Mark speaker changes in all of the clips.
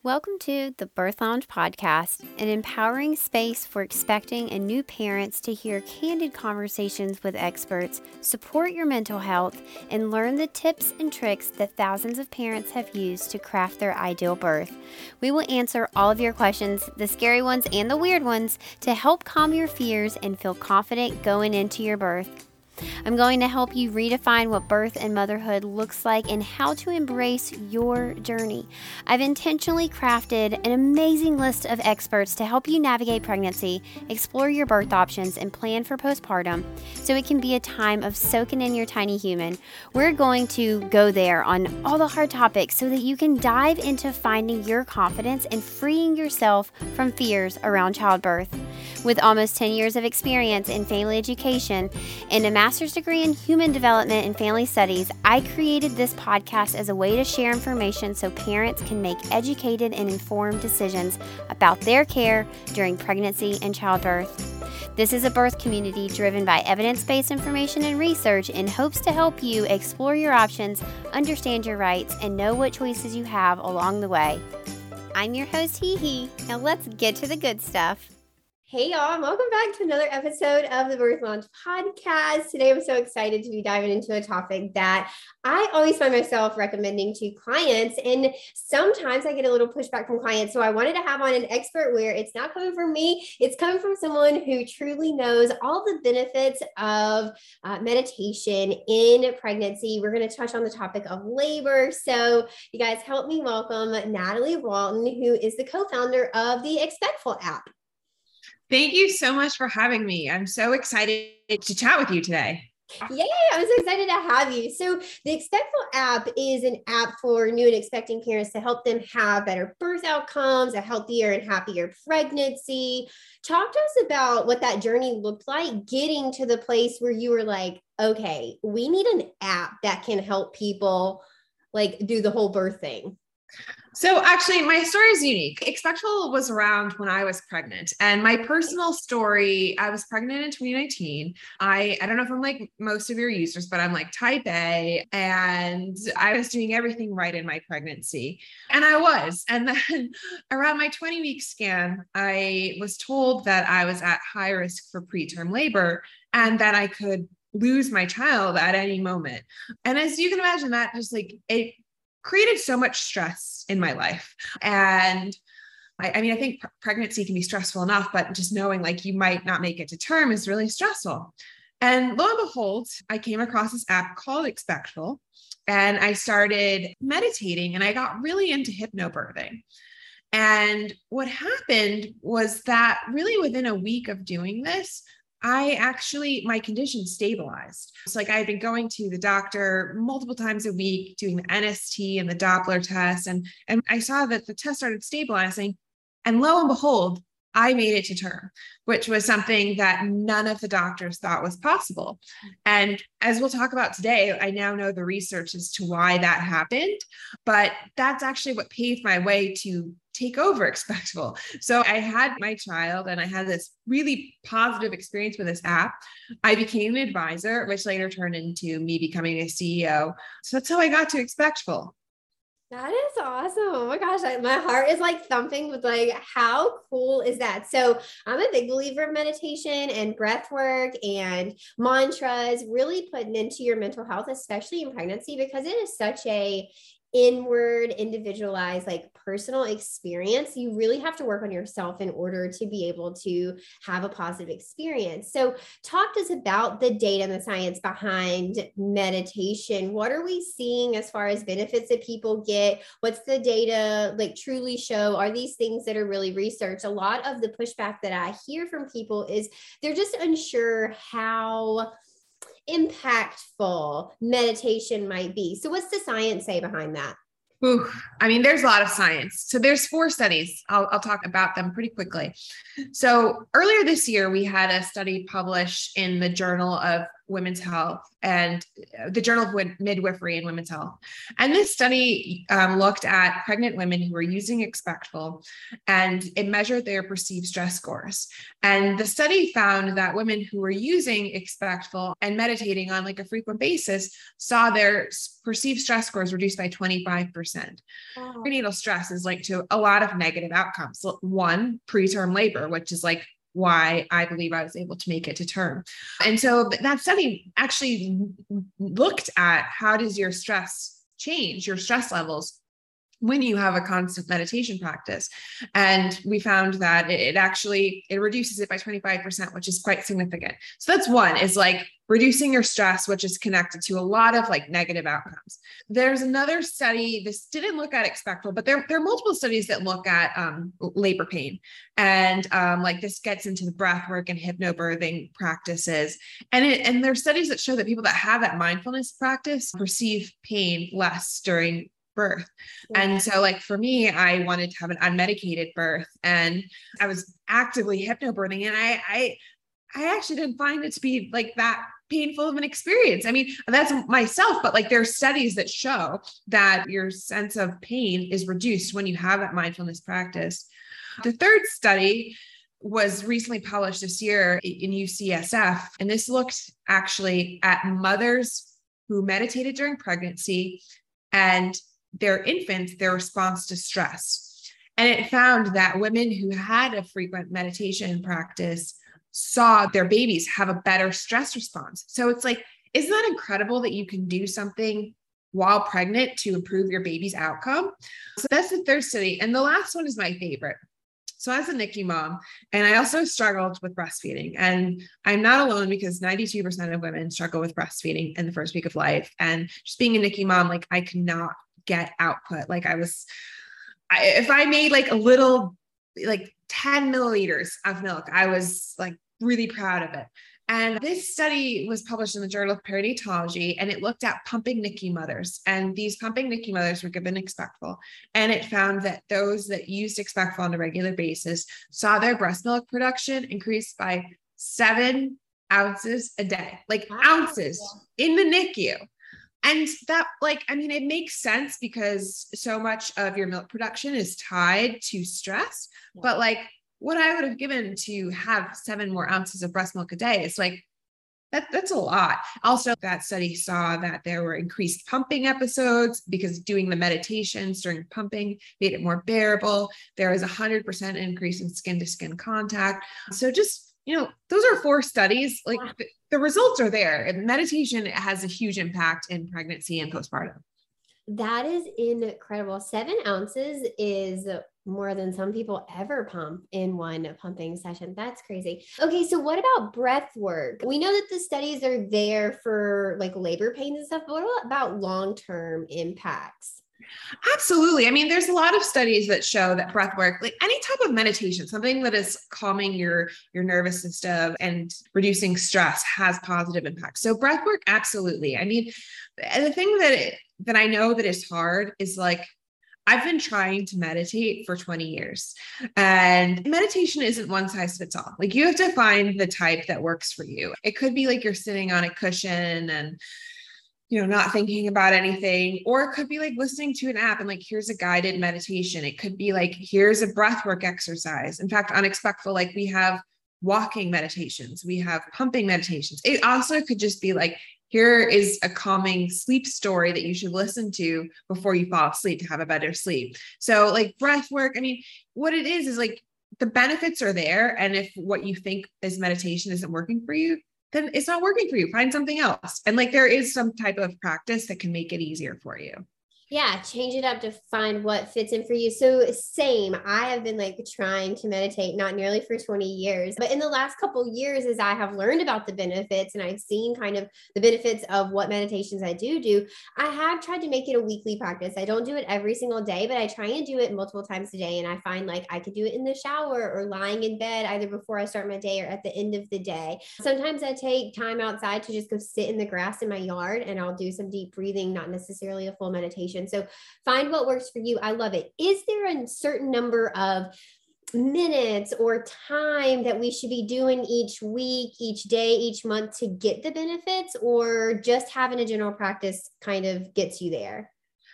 Speaker 1: Welcome to the Birth Lounge Podcast, an empowering space for expecting and new parents to hear candid conversations with experts, support your mental health, and learn the tips and tricks that thousands of parents have used to craft their ideal birth. We will answer all of your questions, the scary ones and the weird ones, to help calm your fears and feel confident going into your birth. I'm going to help you redefine what birth and motherhood looks like and how to embrace your journey. I've intentionally crafted an amazing list of experts to help you navigate pregnancy, explore your birth options, and plan for postpartum so it can be a time of soaking in your tiny human. We're going to go there on all the hard topics so that you can dive into finding your confidence and freeing yourself from fears around childbirth. With almost 10 years of experience in family education and a master's degree in human development and family studies, I created this podcast as a way to share information so parents can make educated and informed decisions about their care during pregnancy and childbirth. This is a birth community driven by evidence-based information and research in hopes to help you explore your options, understand your rights, and know what choices you have along the way. I'm your host, Hee Hee. Now let's get to the good stuff. Hey y'all, and welcome back to another episode of the Birth Lounge Podcast. Today I'm so excited to be diving into a topic that I always find myself recommending to clients, and sometimes I get a little pushback from clients. So I wanted to have on an expert where it's not coming from me, it's coming from someone who truly knows all the benefits of meditation in pregnancy. We're going to touch on the topic of labor. So you guys help me welcome Natalie Walton, who is the co-founder of the Expectful app.
Speaker 2: Thank you so much for having me. I'm so excited to chat with you today.
Speaker 1: Yay, I'm so excited to have you. So the Expectful app is an app for new and expecting parents to help them have better birth outcomes, a healthier and happier pregnancy. Talk to us about what that journey looked like, getting to the place where you were like, okay, we need an app that can help people like do the whole birth thing.
Speaker 2: So actually, my story is unique. Expectful was around when I was pregnant. And my personal story, I was pregnant in 2019. I don't know if I'm like most of your users, but I'm like type A, and I was doing everything right in my pregnancy. And I was. And then around my 20-week scan, I was told that I was at high risk for preterm labor and that I could lose my child at any moment. And as you can imagine, that just like it created so much stress in my life. And I think pregnancy can be stressful enough, but just knowing like you might not make it to term is really stressful. And lo and behold, I came across this app called Expectful, and I started meditating, and I got really into hypnobirthing. And what happened was that really within a week of doing this, my condition stabilized. It's like I had been going to the doctor multiple times a week, doing the NST and the Doppler test. And I saw that the test started stabilizing. And lo and behold, I made it to term, which was something that none of the doctors thought was possible. And as we'll talk about today, I now know the research as to why that happened, but that's actually what paved my way to take over Expectful. So I had my child and I had this really positive experience with this app. I became an advisor, which later turned into me becoming a CEO. So that's how I got to Expectful.
Speaker 1: That is awesome. Oh my gosh, my heart is like thumping with like, how cool is that? So I'm a big believer of meditation and breath work and mantras, really putting into your mental health, especially in pregnancy, because it is such a inward, individualized, like personal experience. You really have to work on yourself in order to be able to have a positive experience. So talk to us about the data and the science behind meditation. What are we seeing as far as benefits that people get? What's the data like truly show? Are these things that are really researched? A lot of the pushback that I hear from people is they're just unsure how impactful meditation might be. So what's the science say behind that?
Speaker 2: Ooh, there's a lot of science. So there's 4 studies. I'll talk about them pretty quickly. So earlier this year, we had a study published in the Journal of Women's Health and the Journal of Midwifery and Women's Health. And this study looked at pregnant women who were using Expectful, and it measured their perceived stress scores. And the study found that women who were using Expectful and meditating on like a frequent basis saw their perceived stress scores reduced by 25%.
Speaker 1: Wow.
Speaker 2: Prenatal stress is linked to a lot of negative outcomes. So one, preterm labor, which is like why I believe I was able to make it to term. And so that study actually looked at how does your stress change, your stress levels, when you have a constant meditation practice. And we found that it reduces it by 25%, which is quite significant. So that's one, is like reducing your stress, which is connected to a lot of like negative outcomes. There's another study, this didn't look at Expectful, but there are multiple studies that look at labor pain. And like this gets into the breath work and hypnobirthing practices. And there's studies that show that people that have that mindfulness practice perceive pain less during birth. And so like for me, I wanted to have an unmedicated birth, and I was actively hypnobirthing, and I actually didn't find it to be like that painful of an experience. I mean, that's myself, but like there's studies that show that your sense of pain is reduced when you have that mindfulness practice. The third study was recently published this year in UCSF, and this looked actually at mothers who meditated during pregnancy and their infants, their response to stress. And it found that women who had a frequent meditation practice saw their babies have a better stress response. So it's like, isn't that incredible that you can do something while pregnant to improve your baby's outcome? So that's the third study. And the last one is my favorite. So I was a NICU mom, and I also struggled with breastfeeding. And I'm not alone, because 92% of women struggle with breastfeeding in the first week of life. And just being a NICU mom, like I could not get output. Like if I made like a little, like 10 milliliters of milk, I was like really proud of it. And this study was published in the Journal of Perinatology, and it looked at pumping NICU mothers. And these pumping NICU mothers were given Expectful. And it found that those that used Expectful on a regular basis saw their breast milk production increase by 7 ounces a day, like ounces in the NICU. And that, like, I mean, it makes sense because so much of your milk production is tied to stress, but like what I would have given to have 7 more ounces of breast milk a day is like, that's a lot. Also, that study saw that there were increased pumping episodes because doing the meditations during pumping made it more bearable. There was 100% increase in skin to skin contact. So just, those are 4 studies. Like the results are there. And meditation has a huge impact in pregnancy and postpartum.
Speaker 1: That is incredible. 7 ounces is more than some people ever pump in one pumping session. That's crazy. Okay. So what about breath work? We know that the studies are there for like labor pains and stuff, but what about long-term impacts?
Speaker 2: Absolutely. I mean, there's a lot of studies that show that breath work, like any type of meditation, something that is calming your nervous system and reducing stress, has positive impacts. So breath work, absolutely. I mean, the thing that I know that is hard is like, I've been trying to meditate for 20 years, and meditation isn't one size fits all. Like you have to find the type that works for you. It could be like you're sitting on a cushion and not thinking about anything, or it could be like listening to an app and like, here's a guided meditation. It could be like, here's a breathwork exercise. In fact, on Expectful, like we have walking meditations, we have pumping meditations. It also could just be like, here is a calming sleep story that you should listen to before you fall asleep to have a better sleep. So like breath work, I mean, what it is like the benefits are there. And if what you think is meditation isn't working for you, then it's not working for you. Find something else. And like, there is some type of practice that can make it easier for you.
Speaker 1: Yeah, change it up to find what fits in for you. So same, I have been like trying to meditate, not nearly for 20 years, but in the last couple of years, as I have learned about the benefits and I've seen kind of the benefits of what meditations I do, I have tried to make it a weekly practice. I don't do it every single day, but I try and do it multiple times a day. And I find like I could do it in the shower or lying in bed, either before I start my day or at the end of the day. Sometimes I take time outside to just go sit in the grass in my yard, and I'll do some deep breathing, not necessarily a full meditation. So find what works for you. I love it. Is there a certain number of minutes or time that we should be doing each week, each day, each month to get the benefits, or just having a general practice kind of gets you there?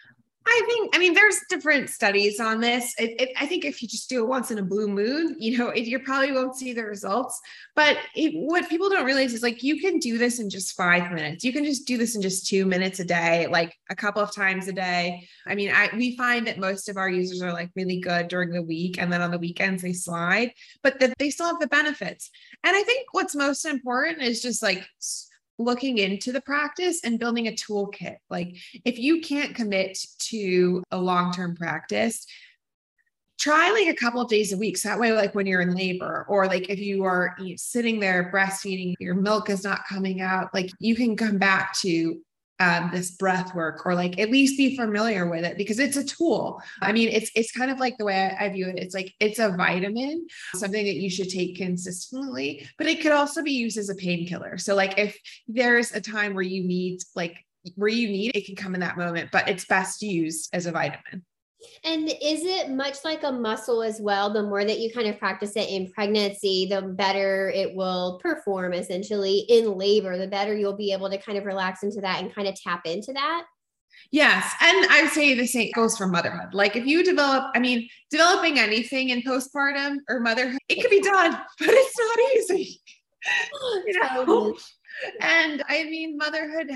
Speaker 2: I mean, there's different studies on this. I think if you just do it once in a blue moon, you probably won't see the results. But what people don't realize is like, you can do this in just 5 minutes. You can just do this in just 2 minutes a day, like a couple of times a day. I mean, we find that most of our users are like really good during the week, and then on the weekends they slide, but that they still have the benefits. And I think what's most important is just like looking into the practice and building a toolkit. Like if you can't commit to a long-term practice, try like a couple of days a week. So that way, like when you're in labor, or like if you are sitting there breastfeeding, your milk is not coming out, like you can come back to this breath work, or like at least be familiar with it, because it's a tool. I mean, it's kind of like the way I view it. It's like, it's a vitamin, something that you should take consistently, but it could also be used as a painkiller. So like if there's a time where you need it can come in that moment, but it's best used as a vitamin.
Speaker 1: And is it much like a muscle as well? The more that you kind of practice it in pregnancy, the better it will perform essentially in labor, the better you'll be able to kind of relax into that and kind of tap into that.
Speaker 2: Yes. And I would say the same goes for motherhood. Like if you developing anything in postpartum or motherhood, it could be done, but it's not easy.
Speaker 1: Totally.
Speaker 2: And I mean, motherhood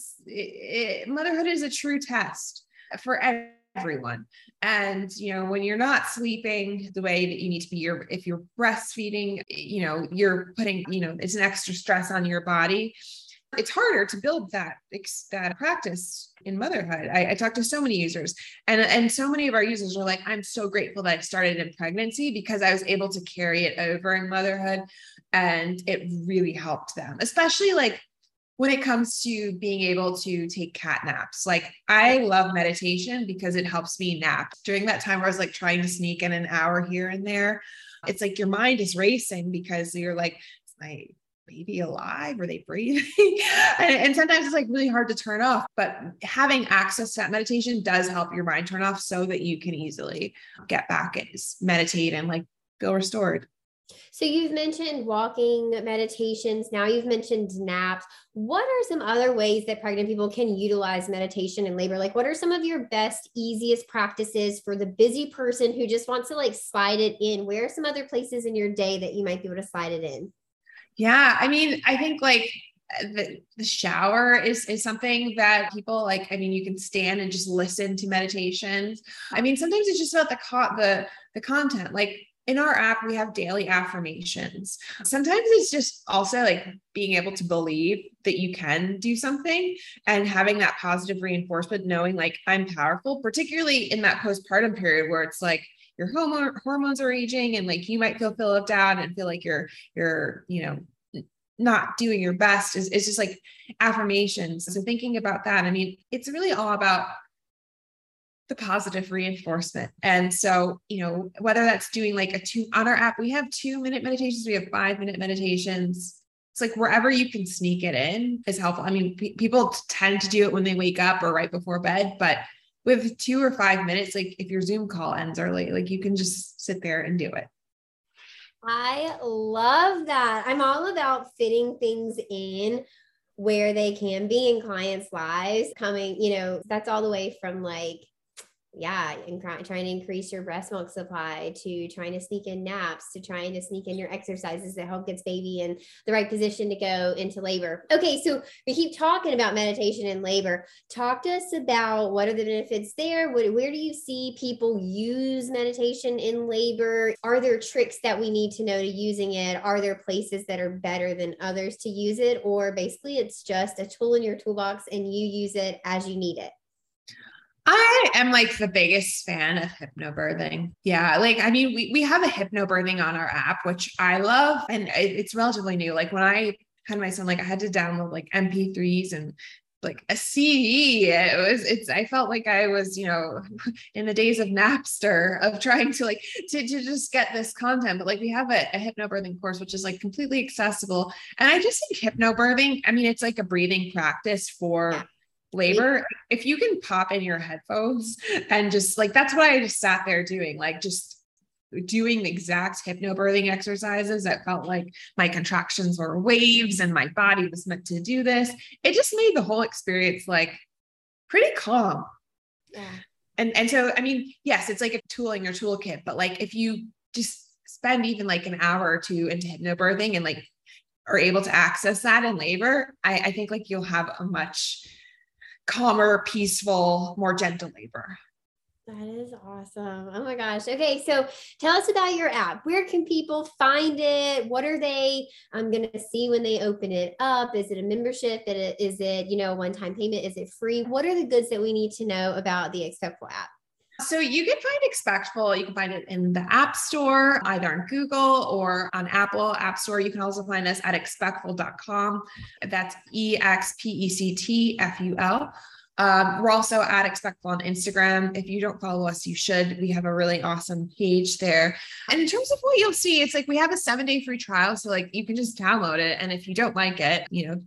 Speaker 2: is a true test for everyone. And, when you're not sleeping the way that you need to be, if you're breastfeeding, you're putting, it's an extra stress on your body. It's harder to build that practice in motherhood. I talk to so many users, and so many of our users are like, I'm so grateful that I started in pregnancy because I was able to carry it over in motherhood. And it really helped them, especially like when it comes to being able to take cat naps. Like I love meditation because it helps me nap during that time where I was like trying to sneak in an hour here and there. It's like your mind is racing because you're like, is my baby alive? Are they breathing? and sometimes it's like really hard to turn off, but having access to that meditation does help your mind turn off so that you can easily get back and meditate and like feel restored.
Speaker 1: So you've mentioned walking meditations. Now you've mentioned naps. What are some other ways that pregnant people can utilize meditation in labor? Like what are some of your best, easiest practices for the busy person who just wants to like slide it in? Where are some other places in your day that you might be able to slide it in?
Speaker 2: Yeah. I mean, I think like the shower is something that people like. I mean, you can stand and just listen to meditations. I mean, sometimes it's just about the content. Like in our app, we have daily affirmations. Sometimes it's just also like being able to believe that you can do something and having that positive reinforcement, knowing like I'm powerful, particularly in that postpartum period where it's like your hormones are aging and like you might feel left out and feel like you're not doing your best is just like affirmations. So thinking about that, I mean, it's really all about the positive reinforcement. And so, whether that's doing like on our app, we have 2-minute meditations, we have 5-minute meditations. It's like wherever you can sneak it in is helpful. I mean, people tend to do it when they wake up or right before bed, but with 2 or 5 minutes, like if your Zoom call ends early, like you can just sit there and do it.
Speaker 1: I love that. I'm all about fitting things in where they can be in clients' lives coming, that's all the way from like, and trying to increase your breast milk supply to trying to sneak in naps to trying to sneak in your exercises that help gets baby in the right position to go into labor. Okay, so we keep talking about meditation in labor. Talk to us about what are the benefits there? Where do you see people use meditation in labor? Are there tricks that we need to know to using it? Are there places that are better than others to use it? Or basically it's just a tool in your toolbox and you use it as you need it?
Speaker 2: I am like the biggest fan of hypnobirthing. Yeah. Like, I mean, we have a hypnobirthing on our app, which I love. And it's relatively new. Like when I had my son, like I had to download like MP3s and like a CD. I felt like I was, in the days of Napster of trying to to just get this content. But like we have a hypnobirthing course, which is like completely accessible. And I just think hypnobirthing, I mean, it's like a breathing practice for labor. If you can pop in your headphones and just like, that's what I just sat there doing, like just doing the exact hypnobirthing exercises that felt like my contractions were waves and my body was meant to do this. It just made the whole experience like pretty calm.
Speaker 3: Yeah.
Speaker 2: And so, I mean, yes, it's like a tool in your toolkit, but like if you just spend even like an hour or two into hypnobirthing and like are able to access that in labor, I think like you'll have a much calmer, peaceful, more gentle labor.
Speaker 3: That is awesome. Oh my gosh. Okay. So tell us about your app. Where can people find it? What are they going to see when they open it up? Is it a membership? Is it, a one-time payment? Is it free? What are the goods that we need to know about the Expectful app?
Speaker 2: So you can find Expectful. You can find it in the App Store, either on Google or on Apple App Store. You can also find us at expectful.com. That's EXPECTFUL. We're also at Expectful on Instagram. If you don't follow us, you should. We have a really awesome page there. And in terms of what you'll see, it's like we have a 7-day free trial. So like you can just download it. And if you don't like it,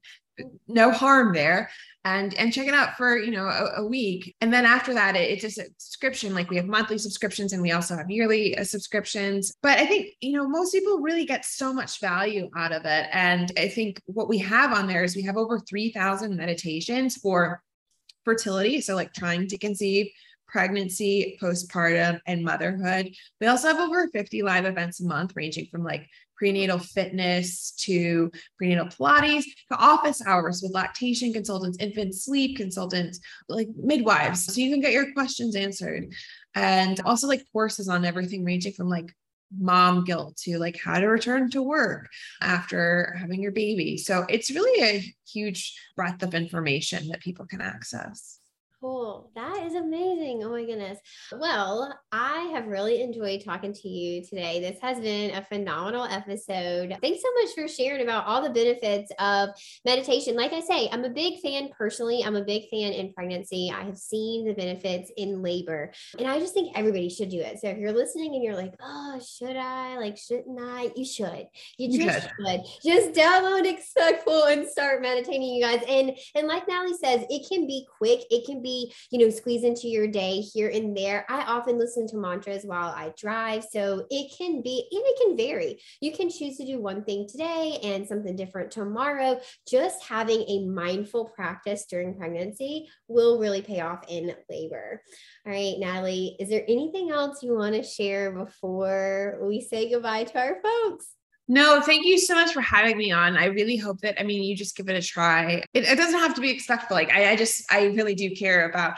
Speaker 2: no harm there. And check it out for, a week. And then after that, it's just a subscription. Like we have monthly subscriptions and we also have yearly subscriptions. But I think, most people really get so much value out of it. And I think what we have on there is we have over 3,000 meditations for fertility. So like trying to conceive, pregnancy, postpartum, and motherhood. We also have over 50 live events a month, ranging from like prenatal fitness to prenatal Pilates to office hours with lactation consultants, infant sleep consultants, like midwives. So you can get your questions answered. And also like courses on everything ranging from like mom guilt to like how to return to work after having your baby. So it's really a huge breadth of information that people can access.
Speaker 3: Cool. That is amazing. Oh my goodness. Well, I have really enjoyed talking to you today. This has been a phenomenal episode. Thanks so much for sharing about all the benefits of meditation. Like I say, I'm a big fan personally. I'm a big fan in pregnancy. I have seen the benefits in labor, and I just think everybody should do it. So if you're listening and you're like, oh, should I? Like, shouldn't I? You should. You just should. Just download Expectful and start meditating, you guys. And like Natalie says, it can be quick. It can be, squeeze into your day here and there. I often listen to mantras while I drive. So it can be, and it can vary. You can choose to do one thing today and something different tomorrow. Just having a mindful practice during pregnancy will really pay off in labor. All right, Natalie, is there anything else you want to share before we say goodbye to our folks?
Speaker 2: No, thank you so much for having me on. I really hope that, you just give it a try. It doesn't have to be Expectful. Like I really do care about,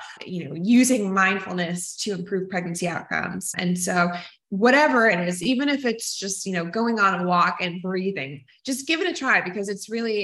Speaker 2: using mindfulness to improve pregnancy outcomes. And so whatever it is, even if it's just, going on a walk and breathing, just give it a try, because it's really,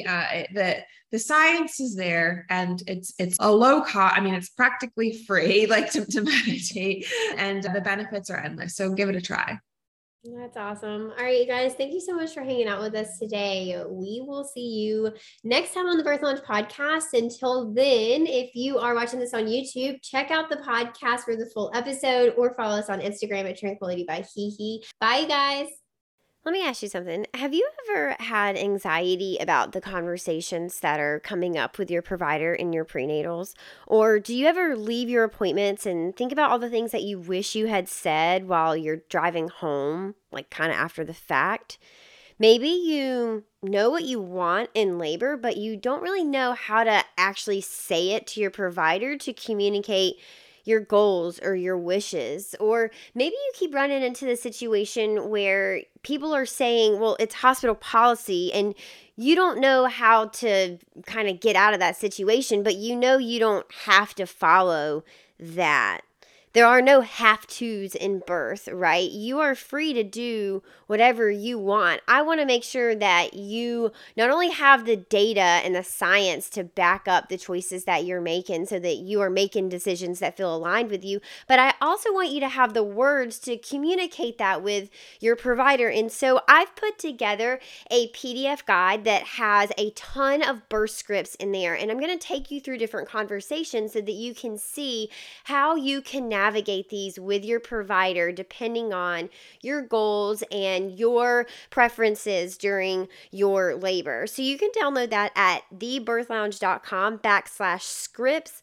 Speaker 2: the science is there, and it's a low cost. It's practically free, like to meditate, and the benefits are endless. So give it a try.
Speaker 3: That's awesome. All right, you guys, thank you so much for hanging out with us today. We will see you next time on the Birth Lounge podcast. Until then, if you are watching this on YouTube, check out the podcast for the full episode, or follow us on Instagram at Tranquility by Hee. Bye, you guys.
Speaker 1: Let me ask you something. Have you ever had anxiety about the conversations that are coming up with your provider in your prenatals? Or do you ever leave your appointments and think about all the things that you wish you had said while you're driving home, like kind of after the fact? Maybe you know what you want in labor, but you don't really know how to actually say it to your provider to communicate your goals or your wishes. Or maybe you keep running into the situation where people are saying, well, it's hospital policy, and you don't know how to kind of get out of that situation, but you don't have to follow that. There are no have-tos in birth, right? You are free to do whatever you want. I want to make sure that you not only have the data and the science to back up the choices that you're making so that you are making decisions that feel aligned with you, but I also want you to have the words to communicate that with your provider. And so I've put together a PDF guide that has a ton of birth scripts in there, and I'm going to take you through different conversations so that you can see how you can navigate these with your provider depending on your goals and your preferences during your labor. So you can download that at thebirthlounge.com/scripts.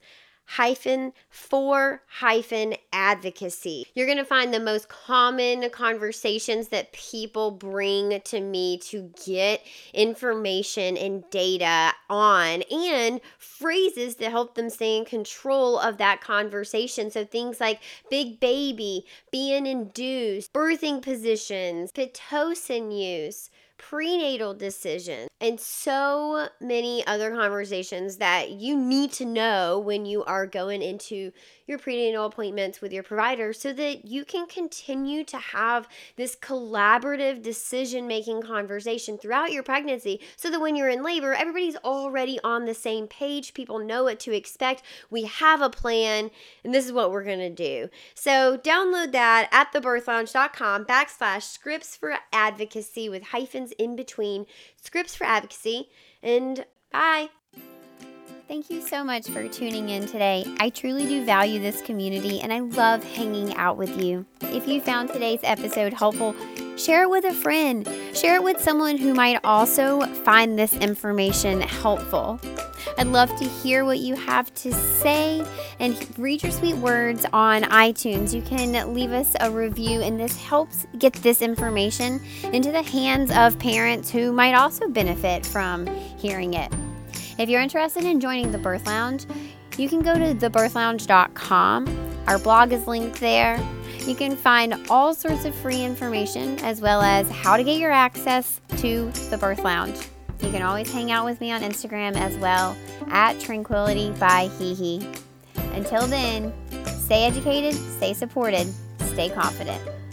Speaker 1: advocacy. You're going to find the most common conversations that people bring to me to get information and data on, and phrases to help them stay in control of that conversation. So things like big baby, being induced, birthing positions, Pitocin use, prenatal decisions, and so many other conversations that you need to know when you are going into your prenatal appointments with your provider, so that you can continue to have this collaborative decision-making conversation throughout your pregnancy, so that when you're in labor, everybody's already on the same page. People know what to expect. We have a plan, and this is what we're going to do. So download that at thebirthlounge.com/scripts for advocacy with hyphens in between, scripts for advocacy, and bye. Thank you so much for tuning in today. I truly do value this community, and I love hanging out with you. If you found today's episode helpful, share it with a friend. Share it with someone who might also find this information helpful. I'd love to hear what you have to say and read your sweet words on iTunes. You can leave us a review, and this helps get this information into the hands of parents who might also benefit from hearing it. If you're interested in joining the Birth Lounge, you can go to thebirthlounge.com. Our blog is linked there. You can find all sorts of free information, as well as how to get your access to the Birth Lounge. You can always hang out with me on Instagram as well, at Tranquility by Hihi. Until then, stay educated, stay supported, stay confident.